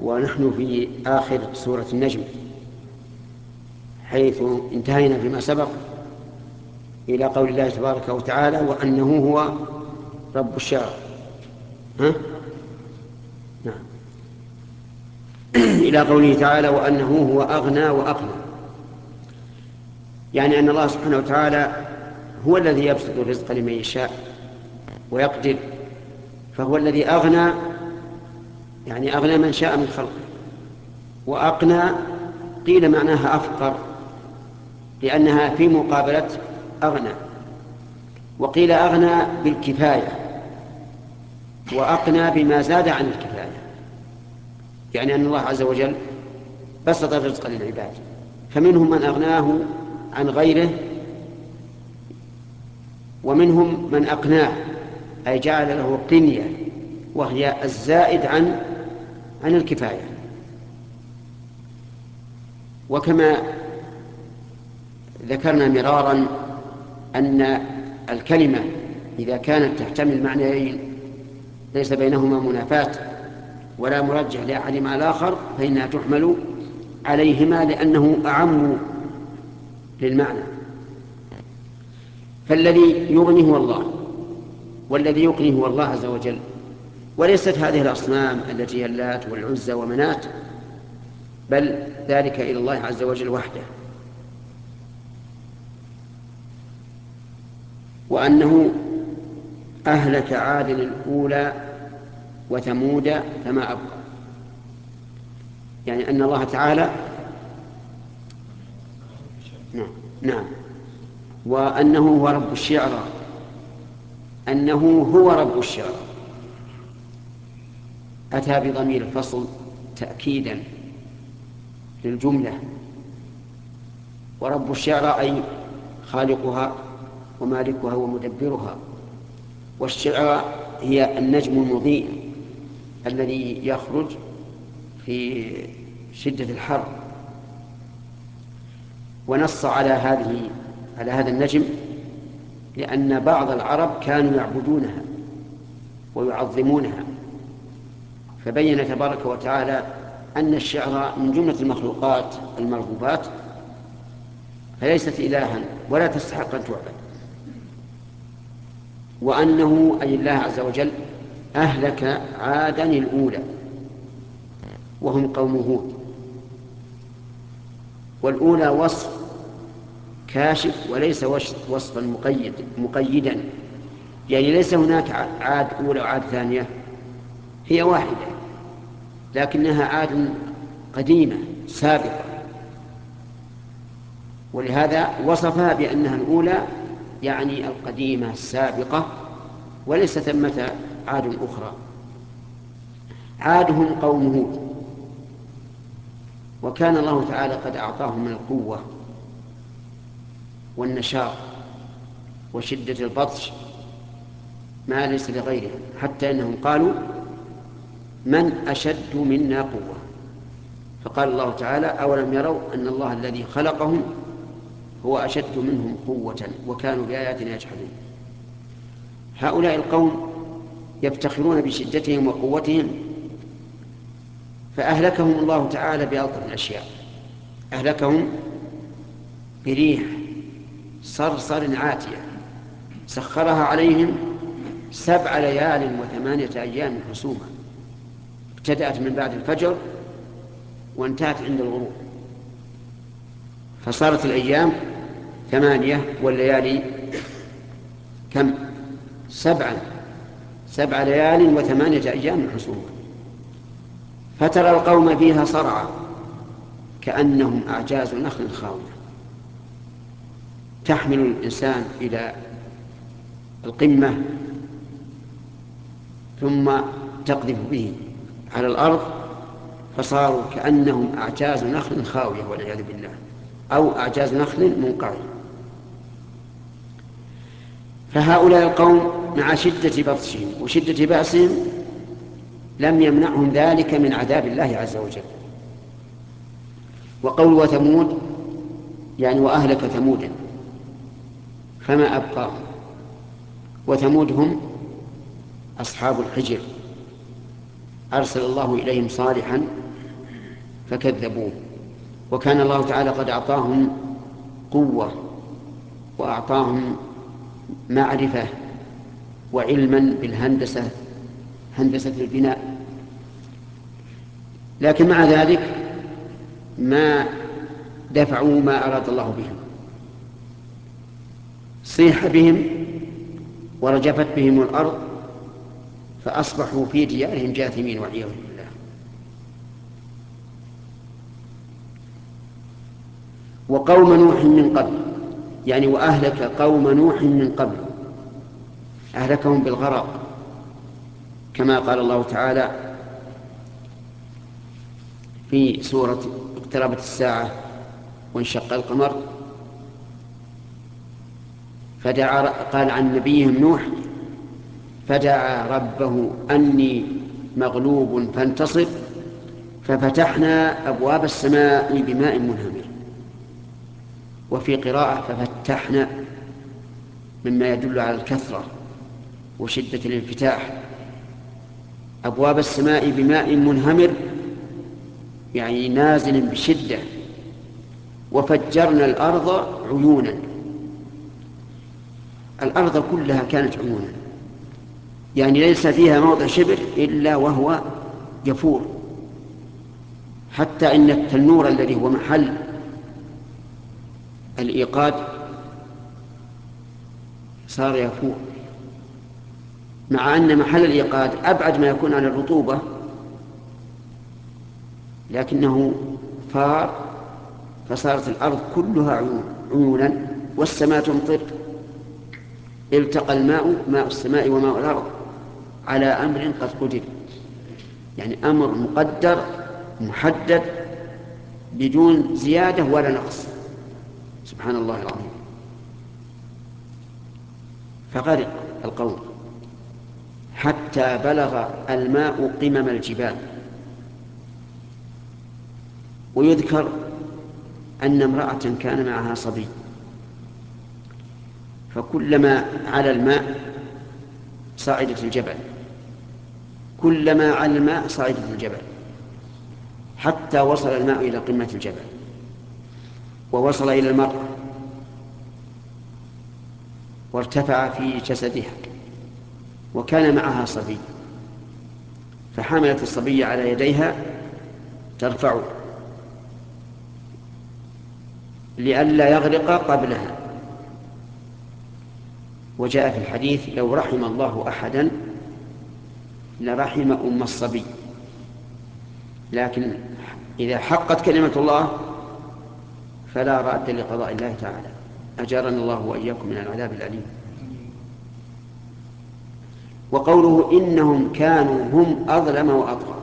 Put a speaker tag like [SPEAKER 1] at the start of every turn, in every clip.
[SPEAKER 1] ونحن في آخر سورة النجم، حيث انتهينا فيما سبق إلى قول الله تبارك وتعالى وأنه هو رب الشعرى. نعم. إلى قوله تعالى وأنه هو أغنى وأقنى، يعني أن الله سبحانه وتعالى هو الذي يبسط الرزق لمن يشاء ويقدر، فهو الذي أغنى، يعني أغنى من شاء من خلقه. وأقنى قيل معناها أفقر، لأنها في مقابلة أغنى، وقيل أغنى بالكفاية، وأقنى بما زاد عن الكفاية، يعني أن الله عز وجل بسط الرزق للعباد، فمنهم من أغناه عن غيره، ومنهم من أقناه أي جعل له قنية، وهي الزائد عن الكفاية. وكما ذكرنا مرارا أن الكلمة إذا كانت تحتمل معنيين ليس بينهما منافاة ولا مرجح لأحدهما على الآخر فإنها تحمل عليهما لأنه أعم للمعنى. فالذي يغني هو الله، والذي يقني هو الله عز وجل، وليست هذه الأصنام التي هي اللات والعزى ومنات، بل ذلك إلى الله عز وجل وحده. وأنه أهلك عاد الأولى وثمود فما أبقى، يعني أن الله تعالى نعم وأنه هو رب الشعرى، أنه هو رب الشعرى أتى بضمير الفصل تأكيدا للجملة، ورب الشعرى أي خالقها ومالكها ومدبرها. والشعرى هي النجم المضيء الذي يخرج في شدة الحر. ونص على هذا النجم لأن بعض العرب كانوا يعبدونها ويعظمونها، فبين تبارك وتعالى أن الشعر من جملة المخلوقات المرغوبات، فليست إلها ولا تستحق أن تعبد. وأنه أي الله عز وجل أهلك عادا الأولى وهم قوم هود. والأولى وصف كاشف وليس وصفا مقيدا، يعني ليس هناك عاد أولى وعاد ثانية، هي واحدة لكنها عاد قديمة سابقة، ولهذا وصفها بأنها الأولى، يعني القديمة السابقة، وليس ثمة عاد أخرى. عادهم قوم هود، وكان الله تعالى قد أعطاهم من القوة والنشاط وشدة البطش ما ليس لغيرهم، حتى أنهم قالوا من أشد منا قوة، فقال الله تعالى أولم يروا أن الله الذي خلقهم هو أشد منهم قوة وكانوا بآياتنا يجحدون. هؤلاء القوم يفتخرون بشدتهم وقوتهم، فأهلكهم الله تعالى بألطف الأشياء. أهلكهم بريح صرصر عاتية سخرها عليهم 7 ليال و8 أيام حسوما، ابتدأت من بعد الفجر وانتهت عند الغروب، فصارت الأيام 8 والليالي كم؟ 7 ليال و8 أيام حسوما. فترى القوم فيها صرعى كأنهم أعجاز نخل خاوية، تحمل الإنسان إلى القمة ثم تقذف به على الأرض، فصاروا كأنهم أعجاز نخل خاوية والعياذ بالله، أو أعجاز نخل منقعر. فهؤلاء القوم مع شدة بطشهم وشدة بأسهم لم يمنعهم ذلك من عذاب الله عز وجل. وقول وثمود يعني وأهلك ثمودا فما أبقاهم. وثمود هم أصحاب الحجر، أرسل الله إليهم صالحا فكذبوه. وكان الله تعالى قد أعطاهم قوة وأعطاهم معرفة وعلما بالهندسة، هندسة البناء، لكن مع ذلك ما دفعوا ما أراد الله بهم. صيح بهم ورجفت بهم الأرض فأصبحوا في ديارهم جاثمين والعياذ بالله. وقوم نوح من قبل، يعني وأهلك قوم نوح من قبل، أهلكهم بالغرق كما قال الله تعالى في سورة اقتربت الساعة وانشق القمر، قال عن نبيهم نوح فدعا ربه أني مغلوب فانتصر ففتحنا أبواب السماء بماء منهمر. وفي قراءة ففتحنا، مما يدل على الكثرة وشدة الانفتاح. أبواب السماء بماء منهمر يعني نازل بشدة. وفجرنا الأرض عيونا، الأرض كلها كانت عيونا، يعني ليس فيها موضع شبر إلا وهو يفور، حتى إن التنور الذي هو محل الإيقاد صار يفور، مع أن محل الإيقاد أبعد ما يكون عن الرطوبة، لكنه فار فصارت الأرض كلها عيونا والسماء تمطر. التقى الماء، ماء السماء وماء الأرض، على أمر قد قدر، يعني أمر مقدر محدد بدون زيادة ولا نقص، سبحان الله العظيم. فغرق القوم حتى بلغ الماء قمم الجبال. ويذكر أن امرأة كان معها صبي، فكلما على الماء صعدت الجبل، كلما على الماء صعدت الجبل، حتى وصل الماء إلى قمة الجبل ووصل إلى المرأة وارتفع في جسدها، وكان معها صبي، فحملت الصبي على يديها ترفعه لئلا يغرق قبلها. وجاء في الحديث لو رحم الله أحدا لرحم أم الصبي، لكن إذا حقت كلمة الله فلا راد لقضاء الله تعالى. أجارنا الله وإياكم من العذاب الأليم. وقوله إنهم كانوا هم أظلم وأطغى،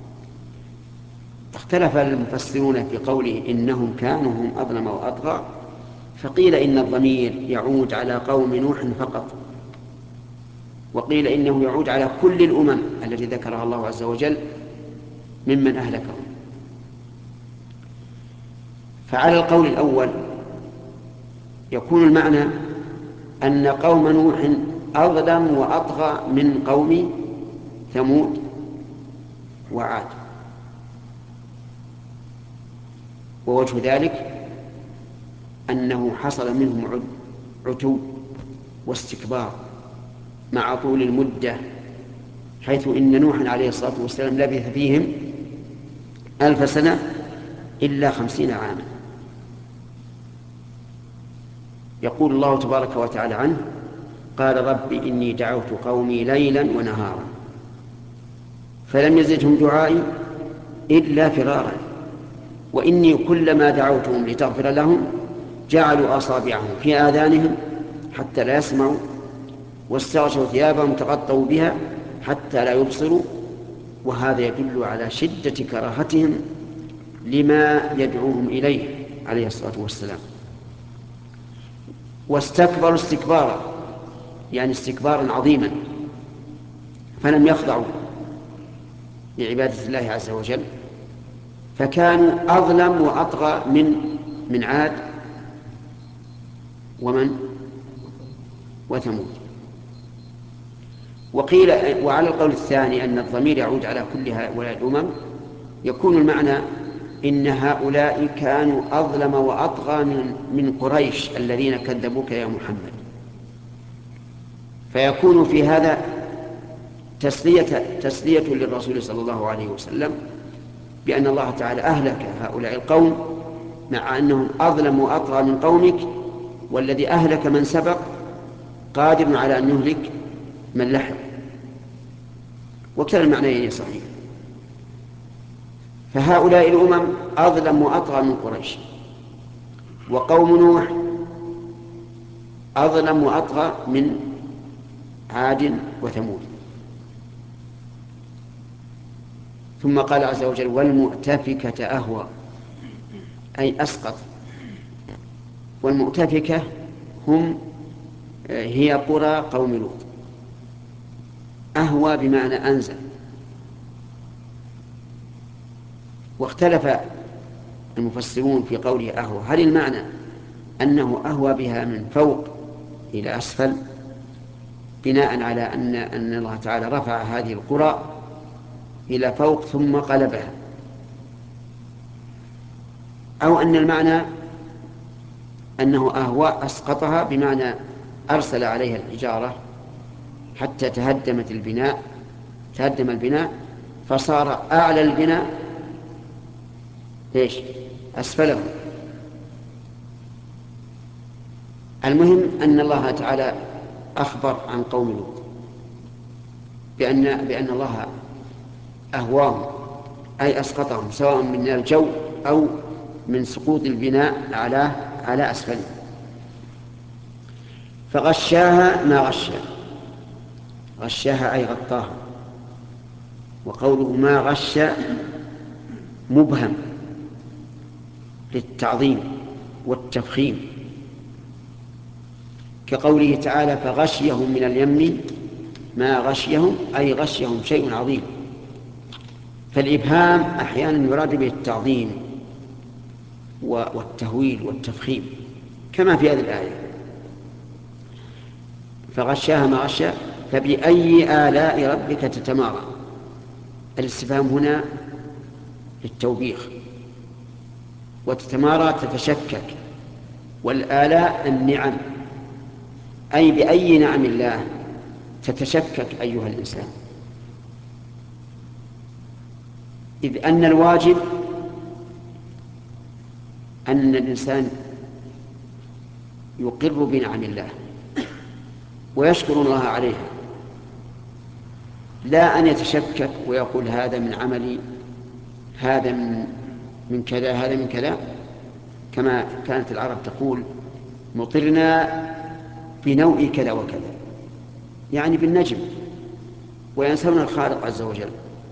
[SPEAKER 1] اختلف المفسرون في قوله إنهم كانوا هم أظلم وأطغى، فقيل إن الضمير يعود على قوم نوح فقط، وقيل إنه يعود على كل الأمم التي ذكرها الله عز وجل ممن أهلكهم. فعلى القول الأول يكون المعنى أن قوم نوح أظلم وأطغى من قوم ثمود وعاد. ووجه ذلك أنه حصل منهم عتو واستكبار مع طول المدة، حيث إن نوحا عليه الصلاة والسلام لبث فيهم 1000 سنة إلا 50 عاما. يقول الله تبارك وتعالى عنه قال رب إني دعوت قومي ليلا ونهارا فلم يزدهم دعائي إلا فرارا وإني كلما دعوتهم لتغفر لهم جعلوا أصابعهم في آذانهم حتى لا يسمعوا واستغشوا ثيابهم تغطوا بها حتى لا يبصروا. وهذا يدل على شدة كراهتهم لما يدعوهم إليه عليه الصلاة والسلام. واستكبروا استكبارا، يعني استكبارا عظيما، فلم يخضعوا لعبادة الله عز وجل، فكانوا أظلم وأطغى من عاد وثمود. وقيل وعلى القول الثاني أن الضمير يعود على كل هؤلاء الأمم، يكون المعنى إن هؤلاء كانوا أظلم وأطغى من قريش الذين كذبوك يا محمد. فيكون في هذا تسلية للرسول صلى الله عليه وسلم بأن الله تعالى أهلك هؤلاء القوم مع أنهم أظلم وأطغى من قومك، والذي أهلك من سبق قادر على أن يهلك من لحق. وكلا المعنيين صحيح. فهؤلاء الأمم أظلم وأطغى من قريش، وقوم نوح أظلم وأطغى من عاد وثمود. ثم قال عز وجل والمؤتفكة أهوى، أي أسقط. والمؤتفكة هي قرى قوم لوط. أهوى بمعنى أنزل. واختلف المفسرون في قوله أهوى، هل المعنى أنه أهوى بها من فوق إلى أسفل بناء على أن الله تعالى رفع هذه القرى إلى فوق ثم قلبها، أو أن المعنى أنه أهوى أسقطها بمعنى أرسل عليها الحجارة حتى تهدم البناء فصار أعلى البناء أسفله. المهم أن الله تعالى أخبر عن قوم لوط بأن الله أهواهم، أي أسقطهم، سواء من الجو أو من سقوط البناء على أسفله. فغشاها ما غشاها أي غطاها. وقوله ما غش مبهم للتعظيم والتفخيم، كقوله تعالى فغشيهم من اليم ما غشيهم، أي غشيهم شيء عظيم. فالإبهام أحيانا يراد به التعظيم والتهويل والتفخيم كما في هذه الآية فغشاها ما غشا فبأي آلاء ربك تتمارى. الاستفهام هنا للتوبيخ، وتتمارى تتشكك، والآلاء النعم، أي بأي نعم الله تتشكك أيها الإنسان. إذ أن الواجب أن الإنسان يقر بنعم الله ويشكر الله عليها، لا أن يتشكك ويقول هذا من عملي، هذا من كذا، هذا من كذا، كما كانت العرب تقول مطرنا بنوء كذا وكذا، يعني بالنجم، وينسون الخالق عز وجل.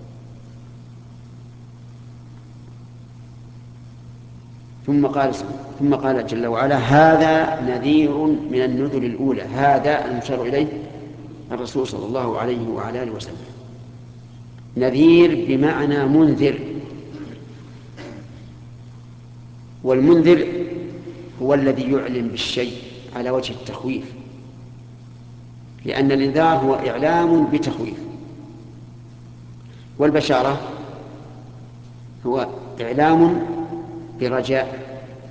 [SPEAKER 1] ثم قال جل وعلا هذا نذير من النذر الأولى. هذا المشار إليه الرسول صلى الله عليه وعلى آله وسلم. نذير بمعنى منذر، والمنذر هو الذي يعلم بالشيء على وجه التخويف، لأن الإنذار هو إعلام بتخويف، والبشارة هو إعلام برجاء.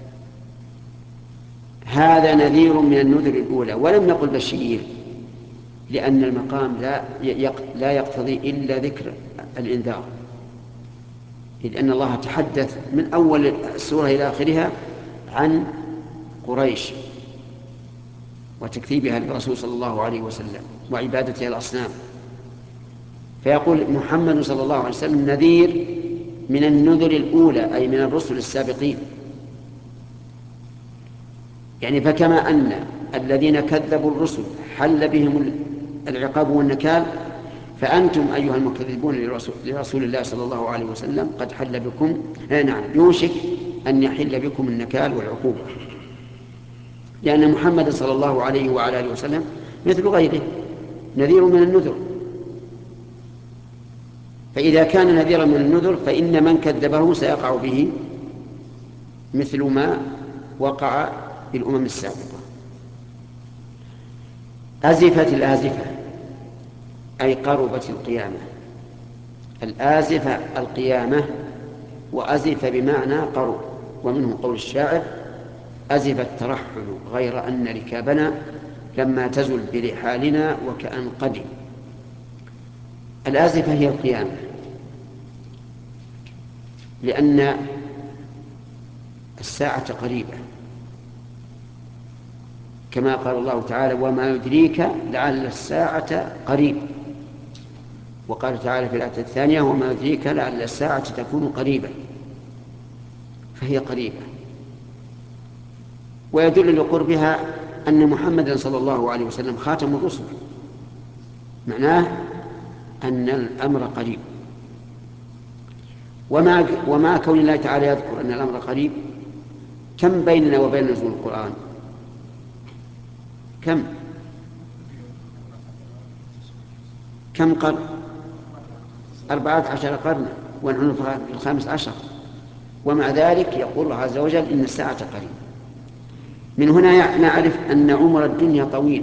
[SPEAKER 1] هذا نذير من النذر الأولى، ولم نقل بشير لأن المقام لا يقتضي إلا ذكر الإنذار، إذ أن الله تحدث من أول السورة إلى آخرها عن قريش وتكذيبها للرسول صلى الله عليه وسلم وعبادتها الأصنام، فيقول محمد صلى الله عليه وسلم نذير من النذر الأولى، أي من الرسل السابقين. يعني فكما أن الذين كذبوا الرسل حل بهم العقاب والنكال، فأنتم أيها المكذبون لرسول الله صلى الله عليه وسلم قد حل بكم، نعم يوشك أن يحل بكم النكال والعقوبة، لأن محمد صلى الله عليه وعلى آله وسلم مثل غيره نذير من النذر. فإذا كان نذيرا من النذر فإن من كذبه سيقع به مثل ما وقع بالأمم السابقة. أزفت الآزفة أي قربت القيامة. الآزفة القيامة وأزف بمعنى قرب. ومنه قول الشاعر: أزف الترحل غير أن ركابنا لما تزل برحالنا وكأن قدم. الآزفة هي القيامة، لأن الساعة قريبة، كما قال الله تعالى: وما يدريك لعل الساعة قريب. وقال تعالى في الآية الثانية: وما يدريك لعل الساعة تكون قريبة. فهي قريبة. ويدل لقربها أن محمدا صلى الله عليه وسلم خاتم الرسل، معناه أن الأمر قريب. ومع كون الله تعالى يذكر أن الأمر قريب، كم بيننا وبين نزول القرآن؟ كم قرن؟ 14 قرنا، ونحن في 15. ومع ذلك يقول الله عز وجل إن الساعة قريب. من هنا نعرف أن عمر الدنيا طويل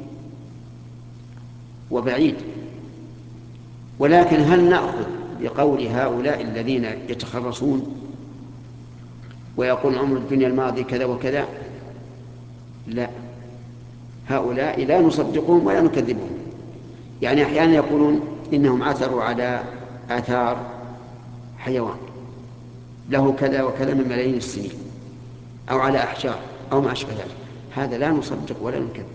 [SPEAKER 1] وبعيد. ولكن هل نأخذ بقول هؤلاء الذين يتخرصون ويقول عمر الدنيا الماضي كذا وكذا؟ لا، هؤلاء لا نصدقهم ولا نكذبهم. يعني أحيانا يقولون إنهم عثروا على آثار حيوان له كذا وكذا من ملايين السنين، أو على أحجار أو ما أشبه ذلك. هذا لا نصدق ولا نكذب،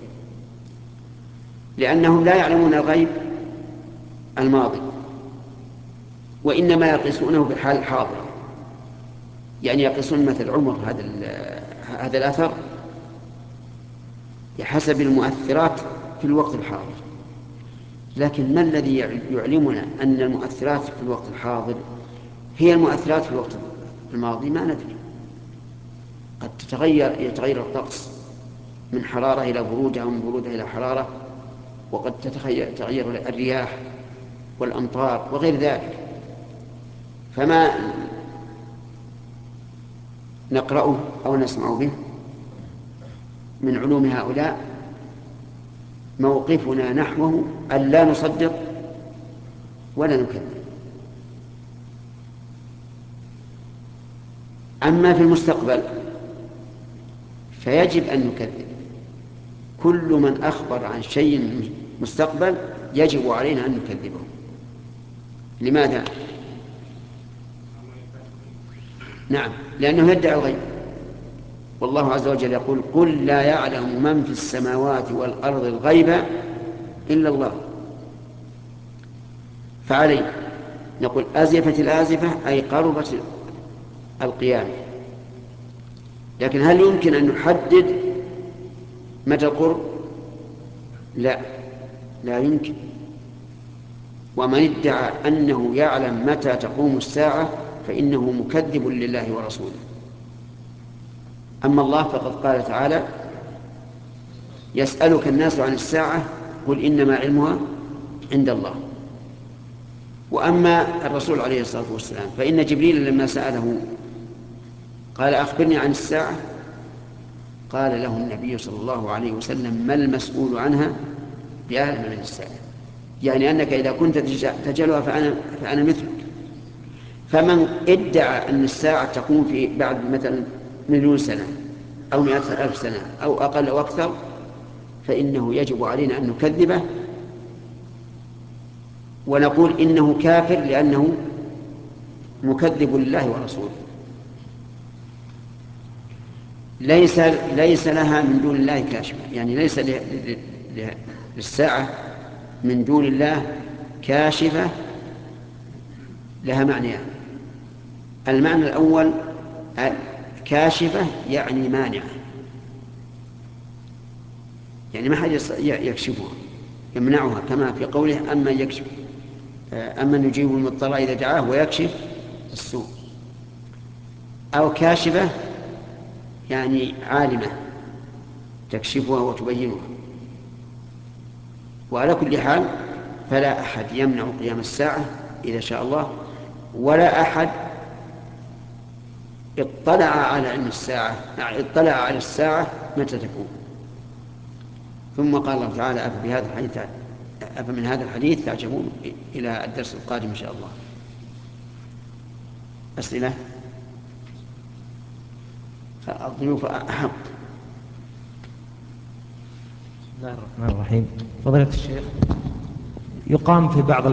[SPEAKER 1] لأنهم لا يعلمون الغيب الماضي، وإنما يقيسونه بالحال الحاضر. يعني يقيسون مثل عمر هذا الأثر بحسب المؤثرات في الوقت الحاضر. لكن ما الذي يعلمنا أن المؤثرات في الوقت الحاضر هي المؤثرات في الوقت الماضي؟ ما ندري. قد يتغير الطقس من حرارة إلى برودة، أو من برودة إلى حرارة، وقد تتغير الرياح والأمطار وغير ذلك. فما نقرأه أو نسمع به من علوم هؤلاء موقفنا نحوه أن لا نصدق ولا نكذب. أما في المستقبل فيجب أن نكذب. كل من أخبر عن شيء مستقبل يجب علينا أن نكذبه. لماذا؟ نعم، لأنه يدعي الغيب، والله عز وجل يقول: قل لا يعلم من في السماوات والأرض الغيب إلا الله. فعليه نقول: أزفت الآزفة، أي قربت القيامة. لكن هل يمكن أن نحدد متى القرب؟ لا يمكن. ومن ادعى أنه يعلم متى تقوم الساعة فإنه مكذب لله ورسوله. أما الله فقد قال تعالى: يسألك الناس عن الساعة قل إنما علمها عند الله. وأما الرسول عليه الصلاة والسلام فإن جبريل لما سأله قال: أخبرني عن الساعة، قال له النبي صلى الله عليه وسلم: ما المسؤول عنها بأعلم من السائل. يعني أنك إذا كنت تجهلها فأنا مثلك. فمن ادعى أن الساعة تقوم في بعد مثلا 1,000,000 سنة أو 100,000 سنة أو أقل أو أكثر، فإنه يجب علينا أن نكذبه ونقول إنه كافر لأنه مكذب لله ورسوله. ليس لها من دون الله كاشفة، يعني ليس للساعة من دون الله كاشفة. لها معنيان: المعنى الأول كاشفة يعني مانعة، يعني ما حد يكشفها يمنعها، كما في قوله: أما يجيب المضطر إذا دعاه ويكشف السوء. أو كاشفة يعني عالمة تكشفها وتبينها. وعلى كل حال فلا أحد يمنع قيام الساعة إذا شاء الله، ولا أحد اطلع على علم الساعة، اطلع على الساعة متى تكون. ثم قال الله تعالى: أفمن هذا الحديث تعجبون. إلى الدرس القادم إن شاء الله. أسئلة؟ الضيوف أحق.
[SPEAKER 2] بسم الله الرحمن الرحيم. فضيلة الشيخ، يقام في بعض